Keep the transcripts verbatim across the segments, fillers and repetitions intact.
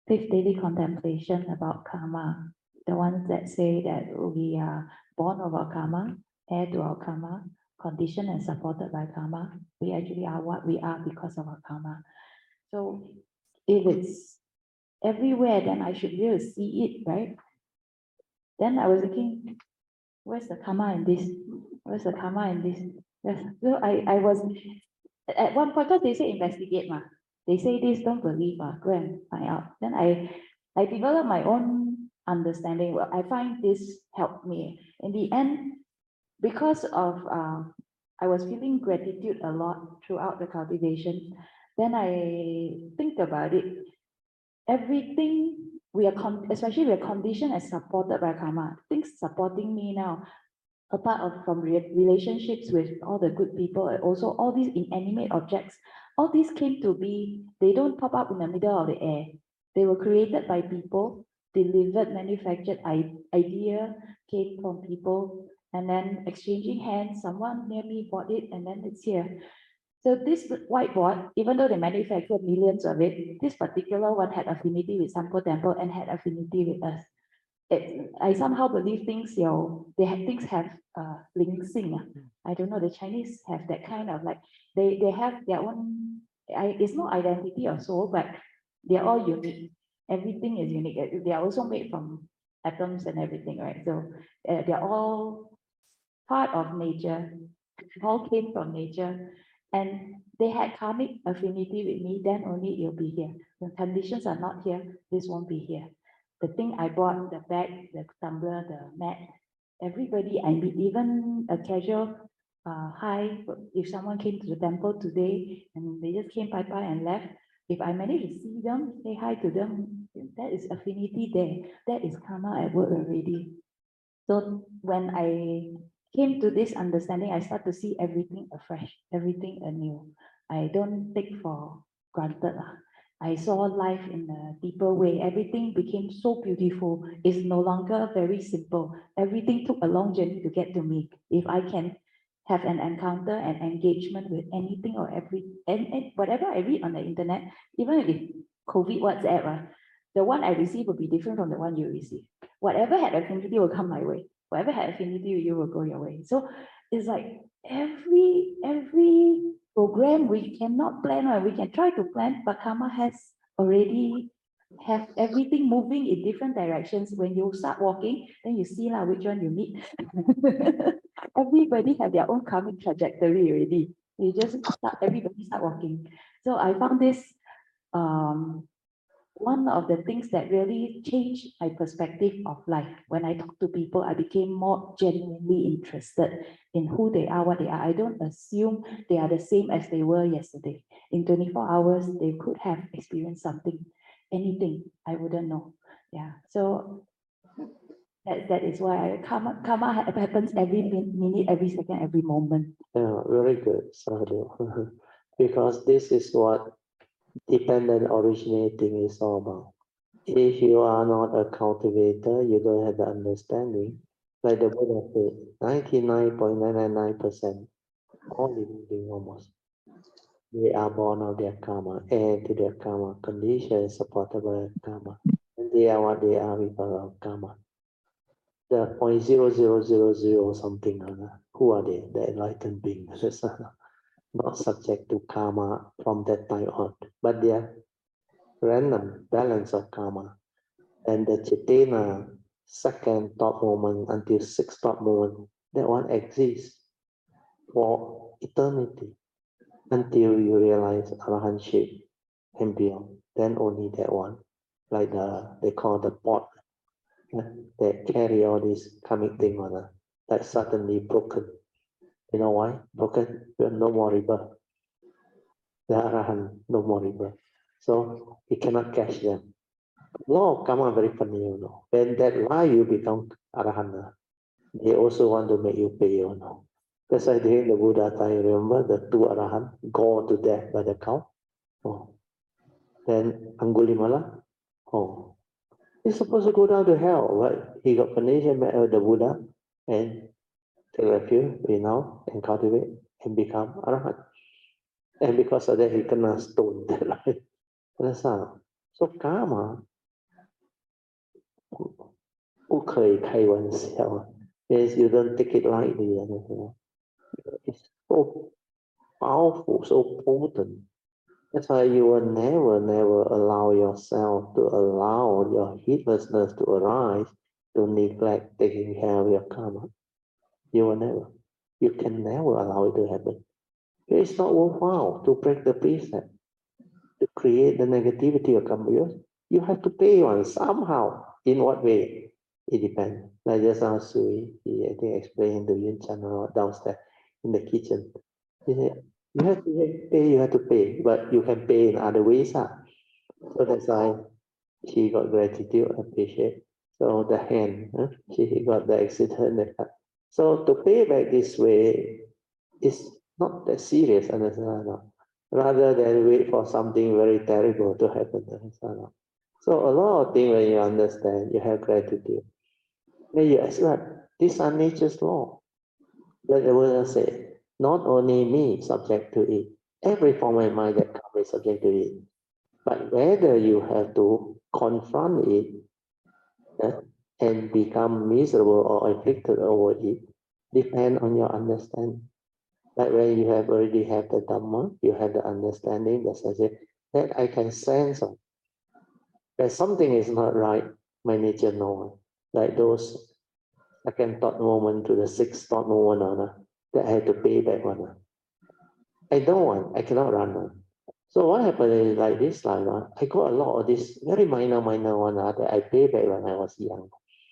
fifth daily contemplation about karma, the ones that say that we are born of our karma, heir to our karma, conditioned and supported by karma. We actually are what we are because of our karma. So if it's everywhere, then I should be able to see it, right? Then I was thinking, where's the karma in this? Where's the karma in this? Yes. So I, I was, at one point, because they say investigate, ma. They say this, don't believe, ma. Go and find out. Then I, I developed my own understanding. Well, I find this helped me. In the end, because of, uh, I was feeling gratitude a lot throughout the cultivation. Then I think about it. Everything we are, con especially we are conditioned and supported by karma. Things supporting me now, apart of from re relationships with all the good people, and also all these inanimate objects, all these came to be, they don't pop up in the middle of the air. They were created by people, delivered, manufactured, idea came from people, and then exchanging hands, someone near me bought it, and then it's here. So this whiteboard, even though they manufactured millions of it, this particular one had affinity with Sampo Temple and had affinity with us. It, I somehow believe things, you know, they have things have uh ling sing. I don't know, the Chinese have that kind of like, they they have their own, I, it's not identity or soul, but they're all unique. Everything is unique. They are also made from atoms and everything, right? So uh, they're all part of nature, all came from nature, and they had karmic affinity with me, then only it'll be here. When conditions are not here, this won't be here. The thing I bought, the bag, the tumbler, the mat, everybody I meet, even a casual uh, hi, if someone came to the temple today and they just came by by and left, if I manage to see them, say hi to them, that is affinity there. That is karma at work already. So when I came to this understanding, I start to see everything afresh, everything anew. I don't take for granted. I saw life in a deeper way. Everything became so beautiful. It's no longer very simple. Everything took a long journey to get to me. If I can have an encounter and engagement with anything or every, and, and whatever I read on the internet, even if COVID WhatsApp, uh, the one I receive will be different from the one you receive. Whatever had affinity will come my way. Whatever had affinity with you will go your way. So it's like every every program we cannot plan, or we can try to plan, but karma has already have everything moving in different directions. When you start walking, then you see lah which one you meet. Everybody have their own karmic trajectory already. You just start, everybody start walking. So I found this um one of the things that really changed my perspective of life. When I talk to people, I became more genuinely interested in who they are, what they are. I don't assume they are the same as they were yesterday. In twenty-four hours, they could have experienced something, anything, I wouldn't know. Yeah, so that, that is why karma, karma happens every minute, every second, every moment. Yeah, very good, Sahadev. Because this is what dependent originating is all about. If you are not a cultivator, you don't have the understanding. Like the Buddha said, ninety-nine point nine nine nine percent, all living beings almost, they are born of their karma, and to their karma, conditions supported by karma. And they are what they are because of karma. The point zero zero zero zero something, uh, who are they? The enlightened beings, not subject to karma from that time on, but they are random balance of karma. And the Chetena, second thought moment until sixth thought moment, that one exists for eternity until you realize arahantship and beyond. Then only that one, like the they call the pot, yeah, that carry all this karmic thing on uh, that suddenly broken. You know why? Broken, no more rebirth. The arahant, no more rebirth. So he cannot catch them. Law of karma very funny, you know. When that lie you become arahant, they also want to make you pay, you know. That's why during the Buddha time, remember the two arahant go to death by the cow? Oh. Then Angulimala, oh. He's supposed to go down to hell, but he got conditioned met the Buddha and take refuge, you know, and cultivate and become arahant. And because of that, he cannot stone that life. That's how. So karma 不可以开玩笑 means you don't take it lightly. You know? It's so powerful, so potent. That's why you will never, never allow yourself to allow your heedlessness to arise to neglect taking care of your karma. You will never. You can never allow it to happen. It's not worthwhile to break the precept, to create the negativity of karma. You have to pay one somehow. In what way? It depends. Like just now, Sui, he I think explained to Yun Chan downstairs in the kitchen. He said, you have to pay, you have to pay, but you can pay in other ways. Huh? So that's why she got gratitude, appreciate. So the hand, huh? She got the accident. So to pay back this way is not that serious, understand? Rather than wait for something very terrible to happen. Understand? So a lot of things when you understand, you have gratitude. Then you accept these are nature's law. Like the Buddha said, not only me subject to it, every form of mind that comes is subject to it. But whether you have to confront it uh, and become miserable or afflicted over it, depend on your understanding. But when you have already have the Dhamma, you have the understanding that says that I can sense of, that something is not right, my nature knows. Like those second thought moment to the sixth thought moment uh, that I had to pay back one. I don't want, I cannot run one. So what happened is like this like uh, I got a lot of this very minor, minor one uh, that I pay back when I was young.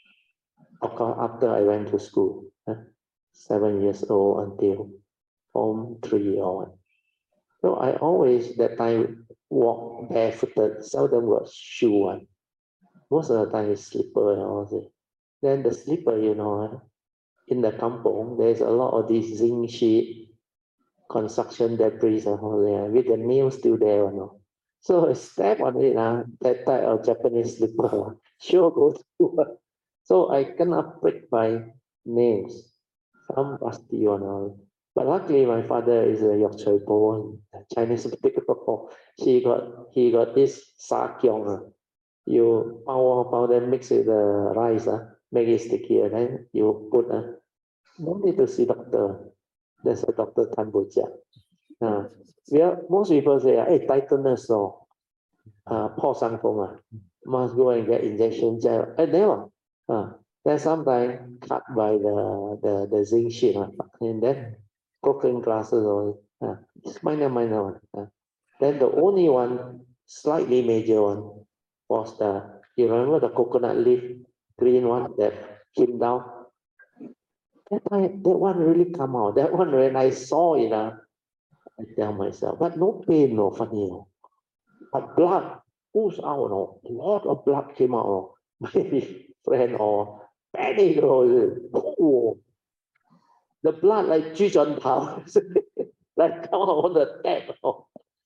Of course, after I went to school, uh, seven years old until form three or one. So I always that time walk barefooted, seldom got shoe one. Most of the time is slipper and all. Then the slipper, you know, in the kampong, there's a lot of these zinc sheet construction debris and all there, with the nails still there, you know. So I step on it, uh, that type of Japanese slipper, sure go through. So I cannot break my nails, some rusty, you know. But luckily, my father is a Yok Choi Po, Chinese people. He got he got this sa kiong. Uh, you power powder mix with the rice, uh, make it sticky, and then you put. Uh, no need to see doctor. There's a doctor Tan Bo Jia. Uh, we are, most people say, hey, tighteners or uh, Paul Sang must go and get injection gel. I never. Uh, then sometimes cut by the, the, the zinc sheet, uh, and then broken glasses or uh, it's minor, minor one. Uh. Then the only one, slightly major one, was the, you remember the coconut leaf, green one that came down? That, time, that one really come out. That one, when I saw it, uh, I tell myself, but no pain, no funny, no. But blood oozed out, no. A lot of blood came out, no. My friend or panic, no. Oh, the blood like Jujon Tao, like come out on the tap, no.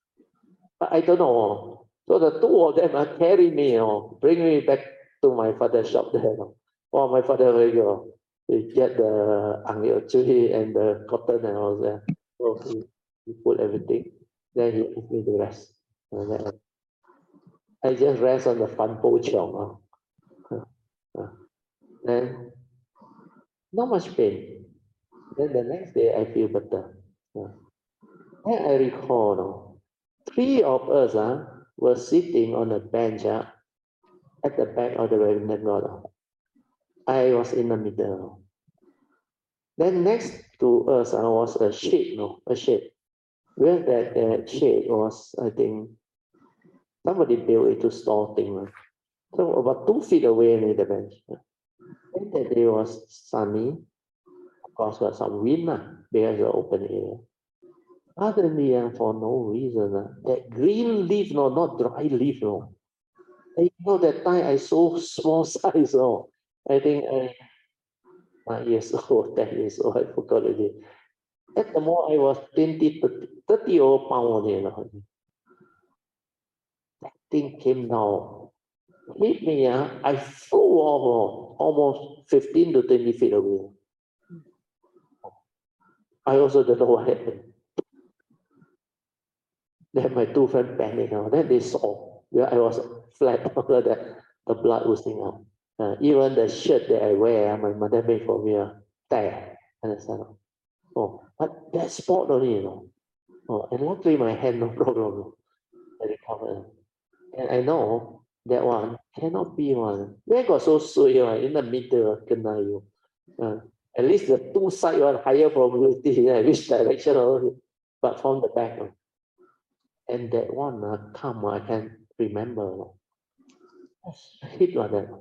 But I don't know. So the two of them uh, carry me, no, bring me back to my father's shop there. No. Oh, my father will go. He get the angyo chui and the cotton and all that. So he, he put everything. Then he asked me to rest. And then I just rest on the fan po chong. Uh, then not much pain. Then the next day I feel better. Uh, then I recall, no, three of us uh, were sitting on a bench uh, at the back of the Ravindra. I was in the middle. Then next to us uh, was a shade, no, a shade. Where that uh, shade was, I think, somebody built it to store things. So about two feet away near the bench. And that day was sunny. Of course, got some wind uh, because the open area. Suddenly, uh, for no reason, uh, that green leaf, no, not dry leaf, no. And you know, that time I saw small size, no. I think I, nine years old, ten years old, I forgot already. At the more I was twenty, thirty, thirty old pound, you know. That thing came down, hit me, uh, I flew off, uh, almost fifteen to twenty feet away. I also don't know what happened. Then my two friends panicked. Uh, then they saw where I was flat under that, the blood oozing out. Uh, even the shirt that I wear, my mother made for me, uh, tear. Understand? Oh, but that spot only, you know. Oh, and luckily my hand no problem. I recovered. And I know that one cannot be one. Where got so sweet one in the middle, kena you. Uh, at least the two side one higher probability, yeah, which direction only. But from the back. Uh, and that one uh, come, I can remember. Hit like that.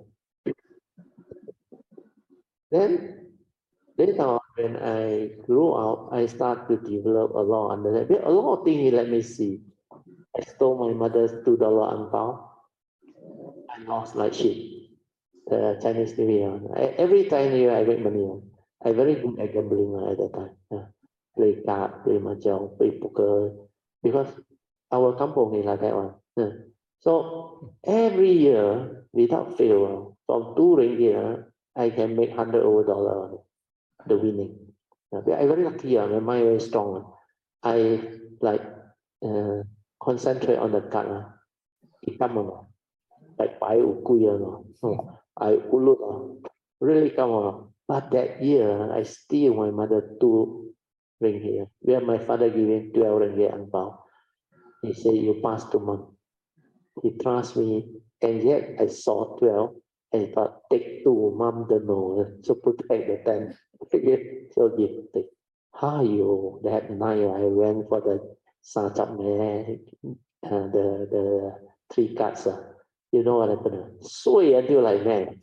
Then later on, when I grew up, I start to develop a lot under that. A lot of things let me see. I stole my mother's two dollar ang pao. I lost like shit. The Chinese New Year. I, every time year I make money. I very good at gambling at that time. Yeah. Play card, play mahjong, play poker. Because our company is like that one. Yeah. So every year, without fail, from two ringgit, I can make hundred over dollar. The winning. Yeah. I very lucky. My mind very strong. I like uh, concentrate on the card. Uh, become like buy ukuya. Oh, I ulu. Really come on. But that year, I steal my mother two ringgit. Where my father giving twelve ringgit ang pao. He said, you pass two months. He trust me, and yet I saw twelve. I thought, take two, mom don't know. So protect the ten. So give, take. How you, that night I went for the Sajap Man, uh, the, the three cards. Uh, you know what happened? Sway until like man.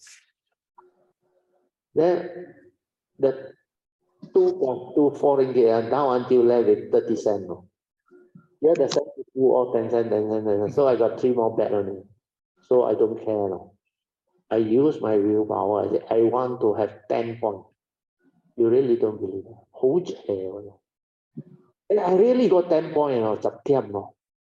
Then the two point two four ringgit down until left with thirty cents. No? Yeah, the cent two or ten cents, ten cents, ten cents. So I got three more bet on it. So I don't care. No? I use my willpower. I say, I want to have ten points. You really don't believe it. Who care? And I really got ten points. You know, no?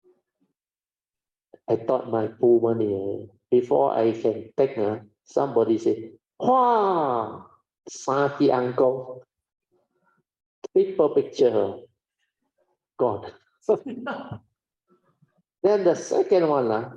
I thought my pool money, before I can take, uh, somebody say, wow, Saki Angkong, triple picture, God. Then the second one, uh,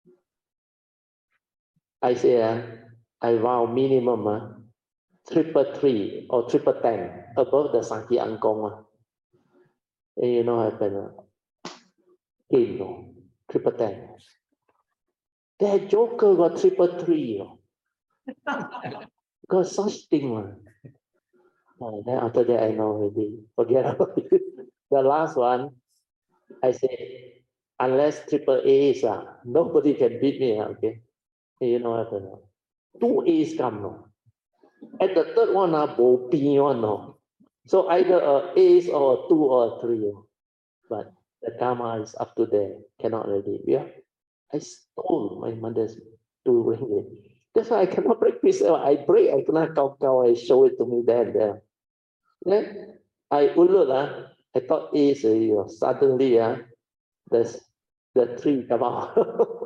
I say, uh, I vow minimum uh, triple three or triple ten above the Saki Angkong. Uh. And you know what happened? Uh, game, no, triple ten. That Joker got triple three. Uh. Got such thing. Uh. Oh, then after that, I know already. Forget about it. The last one, I say, unless triple A's, uh, nobody can beat me. Okay. You know what happened? Two A's come. No? And the third one, uh, bo pi one. No? So either a A's or a two or a three. But the karma is up to there. Cannot already. Yeah. I stole my mother's two ringgit. That's why I cannot break myself. I break, I cannot count, count. I show it to me there and there. Then I ulut, uh, I thought is uh, suddenly uh, there's the tree come out.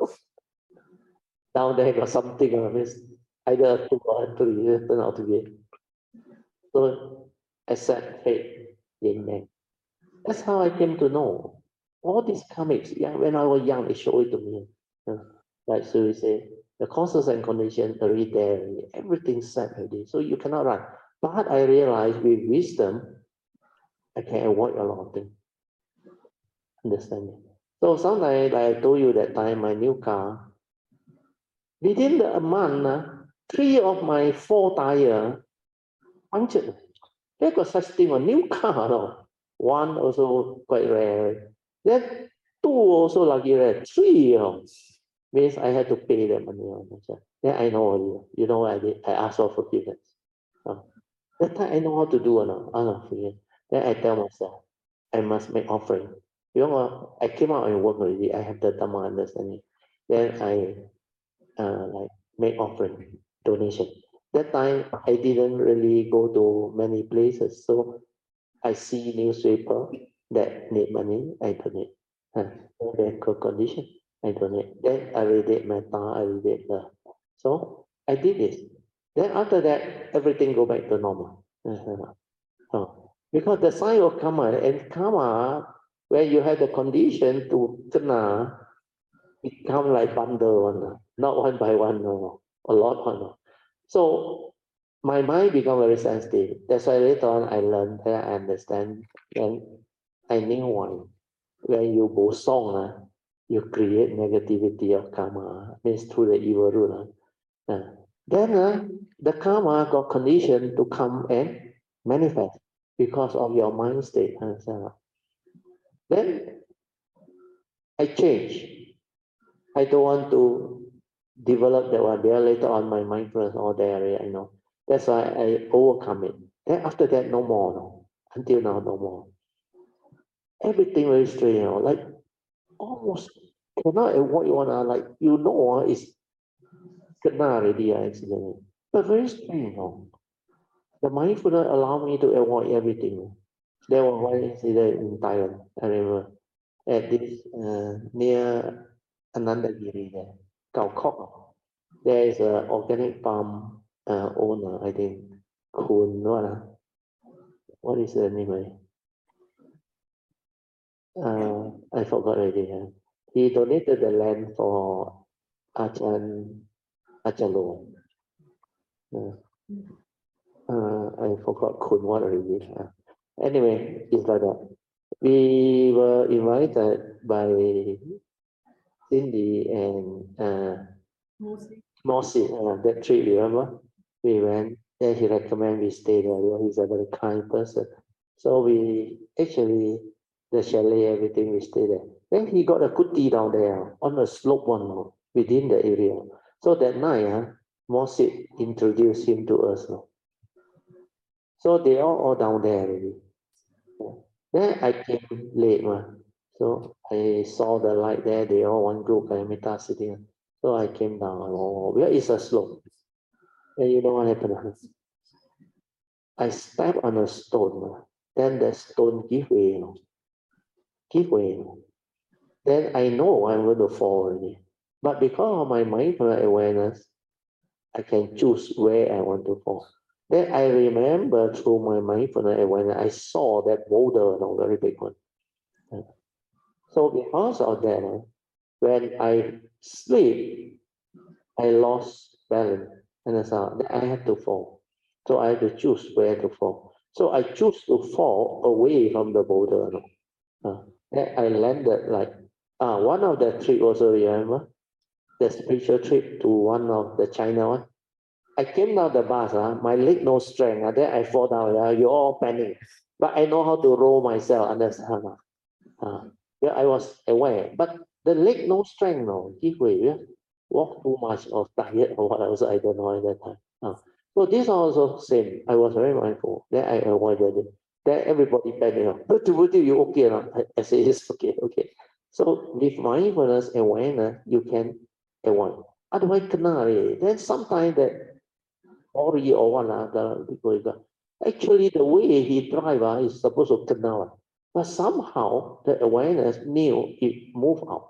Down there got something, uh, means either two or three, uh, turn out to be. So I said, hey, yin yang. That's how I came to know all these comics. Yeah, when I was young, they showed it to me. Uh, like so we say, the causes and conditions already there, everything's set already. So you cannot run. But I realized with wisdom, I can avoid a lot of things. Understand me? So sometimes, like I told you that time, my new car, within the month, uh, three of my four tire punctured. There got such thing a new car, no? One also quite rare. Then two also lucky rare. Three, you know, means I had to pay them money. Then I know already. You know what I did? I asked for forgiveness. Oh. That time I know how to do or not. I don't forget. Then I tell myself, I must make offering. You know, I came out and work already. I have the Dhamma understanding. Then I uh, like make offering, donation. That time I didn't really go to many places, so I see newspaper that need money, I donate. Uh, medical condition, I donate. Then I read it metta, I read it love. So I did this. Then after that, everything go back to normal. Uh-huh. Oh. Because the sign of karma, and karma, when you have the condition to kena, it come like bundle one, not one by one, no, a lot one. So my mind become very sensitive. That's why later on I learned that I understand and I knew why. When you bo song, uh, you create negativity of karma, means through the evil root. Uh. Uh, then uh, the karma got conditioned to come and manifest because of your mind state. Uh, so then I change. I don't want to develop that one. There later on my mindfulness all there, you know. That's why I overcome it. Then after that, no more, no. Until now, no more. Everything very strange, you know, like almost cannot avoid one, uh, like you know, uh, it's kena already, uh, accident. But very strange, you know. The mindfulness allow me to avoid everything. There was one incident in Thailand, I remember, at this uh, near Anandagiri there, Khao Kok. There is an organic farm uh, owner, I think, Kun, what, uh, what is the name? Uh, I forgot already. Uh. He donated the land for Achan Achalo. Uh, uh, I forgot Kun what already. Uh. Anyway, it's like that. We were invited by Cindy and uh, Mossy, uh, that trip, remember? We went, then he recommended we stay there. You know, he's a very kind person. So we actually, the chalet, everything, we stay there. Then he got a kuti down there on a slope one within the area. So that night, uh, Mossy introduced him to us. Uh. So they are all down there already. Then I came late, uh, so I saw the light there, they all one group, and Meta sitting. So I came down, oh, where is a slope? And you know what happened? I stepped on a stone, then the stone give way, give way. Then I know I'm going to fall already. But because of my mindfulness awareness, I can choose where I want to fall. Then I remember through my mindfulness awareness, I saw that boulder, a very big one. So because of that, when I sleep, I lost balance, and that's how I had to fall. So I had to choose where to fall. So I choose to fall away from the boulder. No? Uh, then I landed like uh, one of the trip also, remember? The spiritual trip to one of the China one. I came down the bus, uh, my leg no strength, uh, then I fall down, uh, you all panic. But I know how to roll myself, understand? Uh, yeah, I was aware, but the leg no strength, no, give way, yeah? Walk too much or tired or what else, I don't know at that time. Uh, so this also same, I was very mindful, then I avoided it. Then everybody panic, but you okay or not? I, I say, yes, okay, okay. So with mindfulness and awareness, you can avoid. Otherwise, kena already. Then sometimes that Ori or one, uh, the people, got- actually the way he drive uh, is supposed to kena. But somehow the awareness knew it moved out.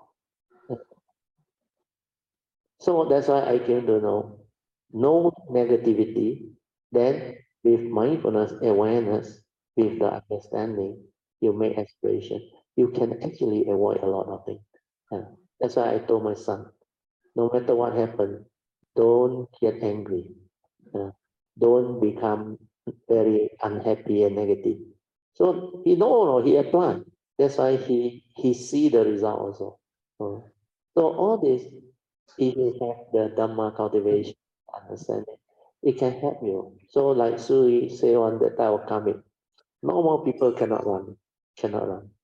So that's why I came to know no negativity. Then with mindfulness awareness, with the understanding, you make aspiration. You can actually avoid a lot of things. Yeah. That's why I told my son, no matter what happened, don't get angry. Uh, don't become very unhappy and negative. So he know, no, he applied. That's why he he see the result also. Uh, so all this, if you have the Dhamma cultivation, understanding, it can help you. So like Suri say on the type of coming, normal people cannot run, cannot run.